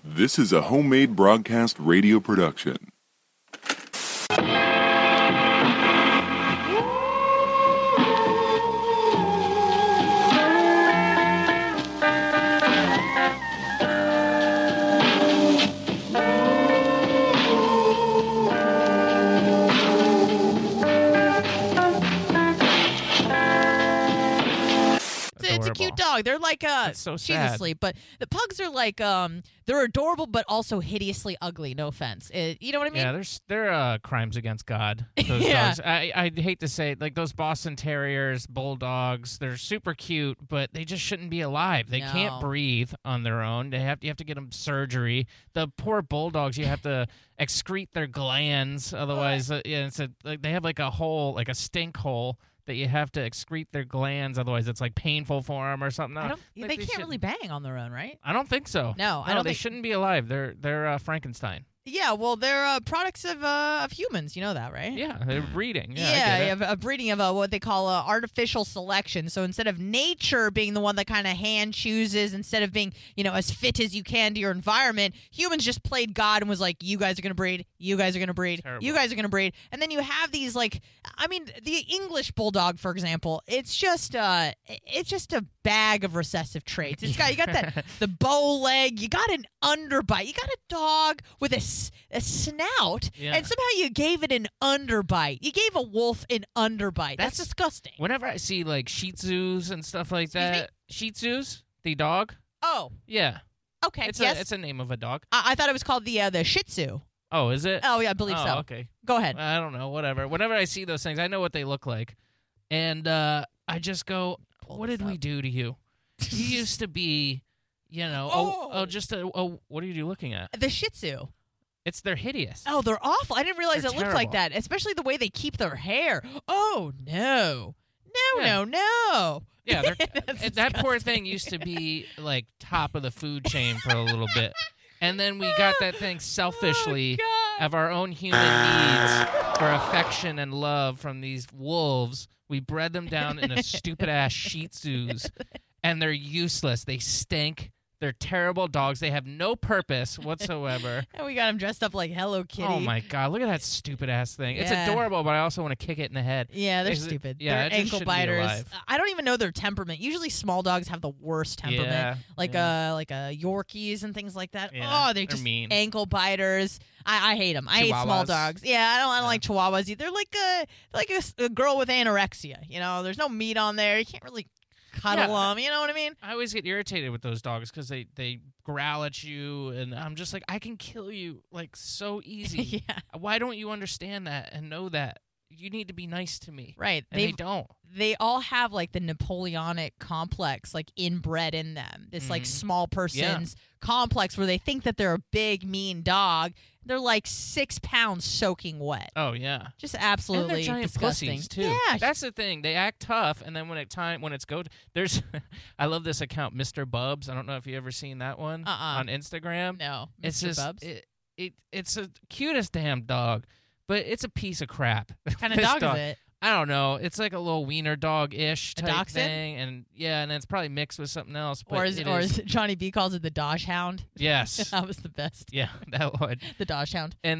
This is a homemade broadcast radio production. It's a cute dog. They're like so she's sad. asleep, but the pugs are like they're adorable but also hideously ugly. No offense. You know what I mean? Yeah, they're crimes against God. Those Yeah. dogs. I hate to say it, like those Boston Terriers, bulldogs. They're super cute, but they just shouldn't be alive. They No. can't breathe on their own. You have to get them surgery. The poor bulldogs, you have to excrete their glands, otherwise, they have like a hole, like a stink hole that you have to excrete their glands. Otherwise, it's like painful for them or something. They can't really bang on their own, right? I don't think so. No, I don't They think- shouldn't be alive. They're Frankenstein. Yeah, well, they're products of humans. You know that, right? Yeah, they're breeding. Yeah, I Yeah, get it. you have a breeding of what they call artificial selection. So instead of nature being the one that kind of hand chooses, instead of being, as fit as you can to your environment, humans just played God and was like, you guys are going to breed, you guys are going to breed, Terrible. you guys are going to breed. And then you have these the English bulldog, for example, it's just a bag of recessive traits. You got that the bow leg, you got an underbite, you got a dog with a snout, Yeah. and somehow you gave it an underbite. You gave a wolf an underbite. That's disgusting. Whenever I see like Shih Tzus and stuff like Excuse me? that, Shih Tzus, the dog. Oh, Yeah, okay. it's yes. a name of a dog. I thought it was called the Shih Tzu. Oh, is it? Oh, yeah, I believe so. Okay. Go ahead. I don't know. Whatever. Whenever I see those things, I know what they look like, and I just go, Pull "What this did we up. do to you? You used to be, what are you looking at? The Shih Tzu. They're hideous. Oh, they're awful. I didn't realize They're it looked like terrible. that, especially the way they keep their hair. Oh, no. No, Yeah. no, no. Yeah, That's that poor disgusting. thing used to be like top of the food chain for a little bit, and then we got that thing selfishly Oh, God. of our own human needs for affection and love from these wolves. We bred them down in a stupid ass Shih Tzus, and they're useless. They stink. They're terrible dogs. They have no purpose whatsoever. And we got him dressed up like Hello Kitty. Oh my God! Look at that stupid ass thing. It's Yeah. adorable, but I also want to kick it in the head. Yeah, they're Is it- stupid. yeah, they're it just ankle shouldn't be biters. alive. I don't even know their temperament. Usually, small dogs have the worst temperament, Yeah, like yeah. Yorkies and things like that. Yeah, Oh, they're just mean. ankle biters. I hate them. I hate small Chihuahuas. dogs. Yeah, I don't Yeah. like Chihuahuas either. They're like a girl with anorexia. There's no meat on there. You can't really cuddle Yeah. them. You know what I mean? I always get irritated with those dogs because they growl at you, and I'm just like, I can kill you like so easy. Yeah, Why don't you understand that and know that? You need to be nice to me. right. And they don't. They all have like the Napoleonic complex like inbred in them. This like Mhm. small person's complex where they think that they're a big mean dog. They're like 6 pounds soaking wet. Oh yeah. Just And absolutely they're giant disgusting. pussies too. Yeah. That's the thing. They act tough, and then when it's go, there's. I love this account, Mr. Bubs. I don't know if you ever seen that one on Instagram. No. It's Mr. just Bubs. it's the cutest damn dog, but it's a piece of crap. What kind of This dog is it? I don't know. It's like a little wiener dog-ish A type dachshund? thing, and then it's probably mixed with something else. But Or is Johnny B calls it the Dosh Hound? yes, That was the best. yeah, that one. The Dosh Hound. And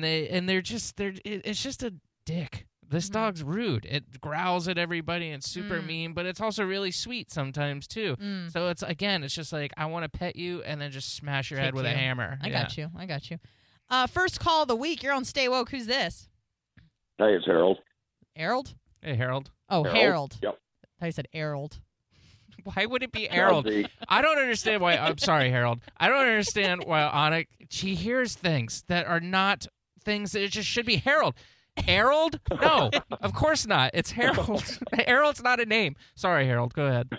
it's just a dick. This Mhm. dog's rude. It growls at everybody and super mean, but it's also really sweet sometimes too. Mm. So it's just like I want to pet you and then just smash your Kick head with a you. hammer. I got you. First call of the week. You're on Stay Woke. Who's this? Hey, it's Harold. Harold? Hey, Harold. Oh, Harold. Yep. I thought you said Harold. Why would it be Harold? I don't understand why. I'm sorry, Harold. I don't understand why Anna, she hears things that are not things that it just should be Harold. Harold? No, of course not. It's Harold. Harold's not a name. Sorry, Harold. Go ahead.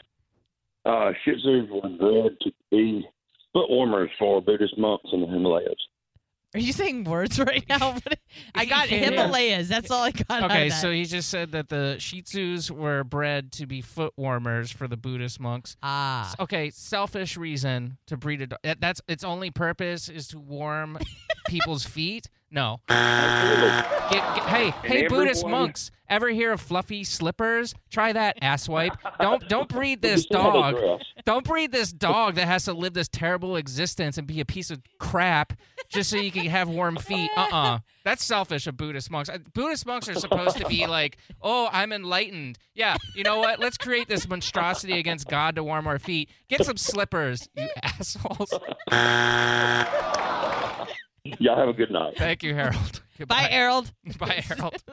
Shih Tzus were bred to be foot warmers for Buddhist monks in the Himalayas. Are you saying words right now? I got Yeah. Himalayas. That's all I got out Okay, of that. so he just said that the Shih Tzus were bred to be foot warmers for the Buddhist monks. Ah. Okay, selfish reason to breed a dog. That's its only purpose is to warm people's feet? No. Absolutely. Hey, Buddhist everyone- monks, ever hear of fluffy slippers? Try that, asswipe. Don't breed this You still have a dog. dress. Don't breed this dog that has to live this terrible existence and be a piece of crap just so you can have warm feet. That's selfish of Buddhist monks. Buddhist monks are supposed to be like, oh, I'm enlightened. Yeah, you know what? Let's create this monstrosity against God to warm our feet. Get some slippers, you assholes. Y'all have a good night. Thank you, Harold. Goodbye. Bye, Harold. Bye, Harold.